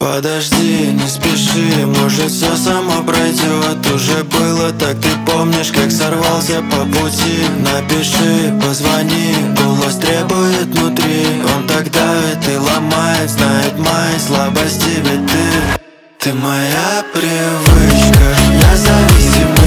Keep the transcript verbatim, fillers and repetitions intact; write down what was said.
Подожди, не спеши, может все само пройдет. Уже было так, ты помнишь, как сорвался по пути. Напиши, позвони, голос требует внутри. Он так давит и ломает, знает мои слабости, ведь ты Ты моя привычка, я зависимый.